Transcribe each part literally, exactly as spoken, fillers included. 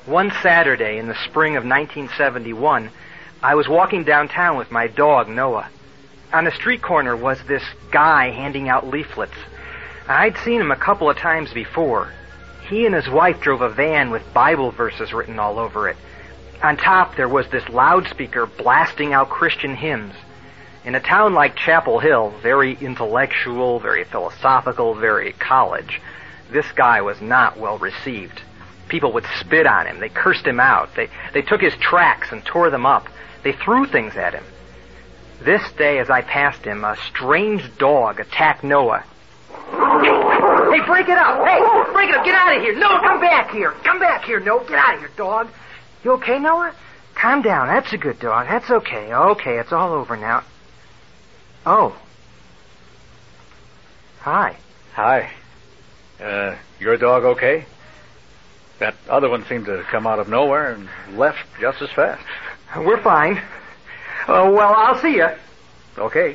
One Saturday in the spring of nineteen seventy-one, I was walking downtown with my dog, Noah. On the street corner was this guy handing out leaflets. I'd seen him a couple of times before. He and his wife drove a van with Bible verses written all over it. On top, there was this loudspeaker blasting out Christian hymns. In a town like Chapel Hill, very intellectual, very philosophical, very college, this guy was not well received. People would spit on him. They cursed him out. They, they took his tracts and tore them up. They threw things at him. This day, as I passed him, a strange dog attacked Noah. Hey, break it up! Hey, break it up! Get out of here! Noah, come back here! Come back here, Noah! Get out of here, dog! You okay, Noah? Calm down. That's a good dog. That's okay. Okay, it's all over now. Oh. Hi. Hi. Uh, your dog okay? That other one seemed to come out of nowhere and left just as fast. We're fine. Oh, well, I'll see you. Okay.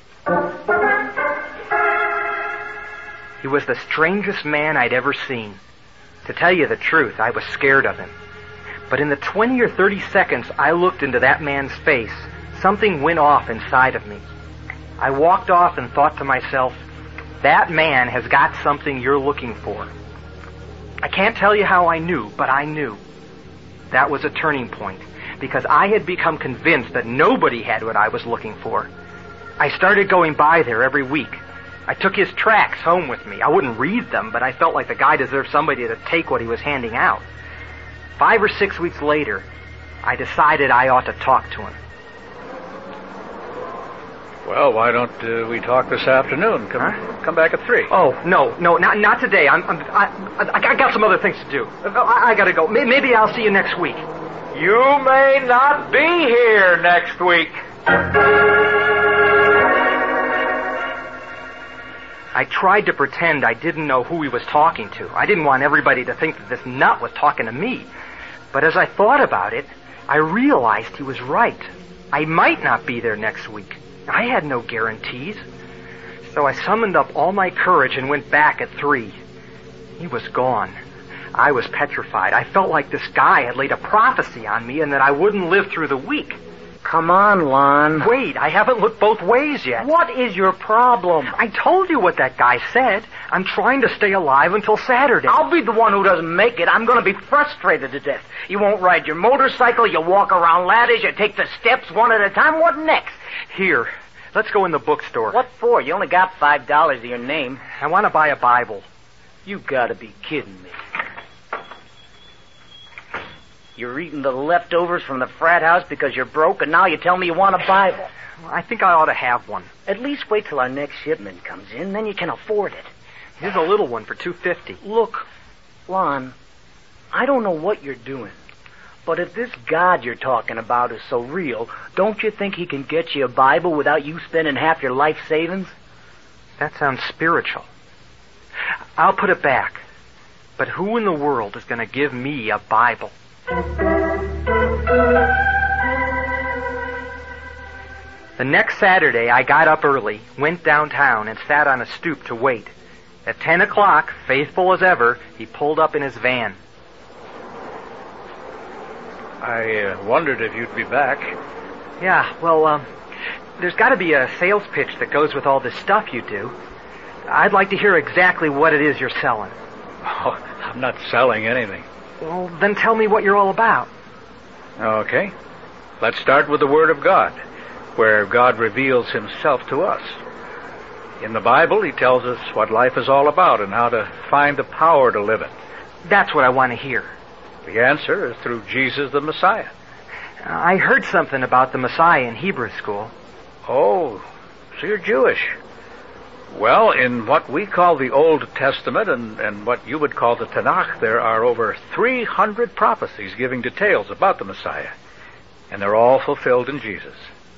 He was the strangest man I'd ever seen. To tell you the truth, I was scared of him. But in the twenty or thirty seconds I looked into that man's face, something went off inside of me. I walked off and thought to myself, that man has got something you're looking for. I can't tell you how I knew, but I knew. That was a turning point, because I had become convinced that nobody had what I was looking for. I started going by there every week. I took his tracts home with me. I wouldn't read them, but I felt like the guy deserved somebody to take what he was handing out. Five or six weeks later, I decided I ought to talk to him. Well, why don't uh, we talk this afternoon? Come, huh? come back at three. Oh, no, no, not not today. I'm, I'm I, I, I got some other things to do. I, I gotta go. Maybe I'll see you next week. You may not be here next week. I tried to pretend I didn't know who he was talking to. I didn't want everybody to think that this nut was talking to me. But as I thought about it, I realized he was right. I might not be there next week. I had no guarantees. So I summoned up all my courage and went back at three. He was gone. I was petrified. I felt like this guy had laid a prophecy on me and that I wouldn't live through the week. Come on, Lon. Wait, I haven't looked both ways yet. What is your problem? I told you what that guy said. I'm trying to stay alive until Saturday. I'll be the one who doesn't make it. I'm going to be frustrated to death. You won't ride your motorcycle, you walk around ladders, you take the steps one at a time. What next? Here, let's go in the bookstore. What for? You only got five dollars to your name. I want to buy a Bible. You gotta be kidding me. You're eating the leftovers from the frat house because you're broke, and now you tell me you want a Bible. I think I ought to have one. At least wait till our next shipment comes in, then you can afford it. Here's a little one for two fifty. Look, Lon, I don't know what you're doing, but if this God you're talking about is so real, don't you think he can get you a Bible without you spending half your life savings? That sounds spiritual. I'll put it back. But who in the world is going to give me a Bible? The next Saturday, I got up early, went downtown, and sat on a stoop to wait. At ten o'clock, faithful as ever, he pulled up in his van. I uh, wondered if you'd be back. Yeah, well, um, there's got to be a sales pitch that goes with all this stuff you do. I'd like to hear exactly what it is you're selling. Oh, I'm not selling anything. Well, then tell me what you're all about. Okay. Let's start with the Word of God, where God reveals himself to us. In the Bible, he tells us what life is all about and how to find the power to live it. That's what I want to hear. The answer is through Jesus the Messiah. I heard something about the Messiah in Hebrew school. Oh, so you're Jewish. Well, in what we call the Old Testament and, and what you would call the Tanakh, there are over three hundred prophecies giving details about the Messiah. And they're all fulfilled in Jesus.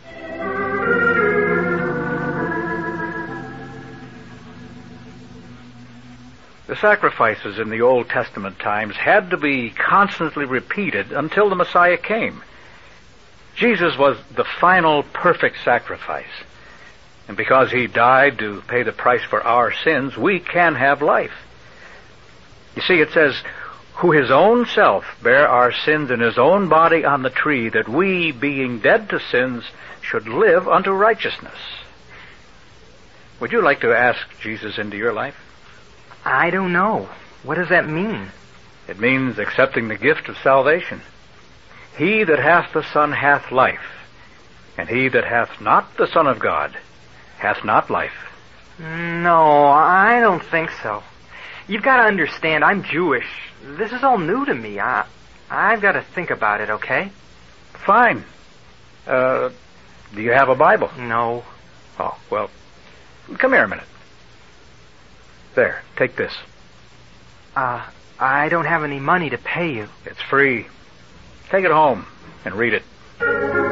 The sacrifices in the Old Testament times had to be constantly repeated until the Messiah came. Jesus was the final perfect sacrifice. And because he died to pay the price for our sins, we can have life. You see, it says, who his own self bare our sins in his own body on the tree, that we, being dead to sins, should live unto righteousness. Would you like to ask Jesus into your life? I don't know. What does that mean? It means accepting the gift of salvation. He that hath the Son hath life, and he that hath not the Son of God hath not life. No, I don't think so. You've got to understand, I'm Jewish. This is all new to me. I, I've got to think about it, okay? Fine. Uh, do you have a Bible? No. Oh, well, come here a minute. There, take this. Uh, I don't have any money to pay you. It's free. Take it home and read it.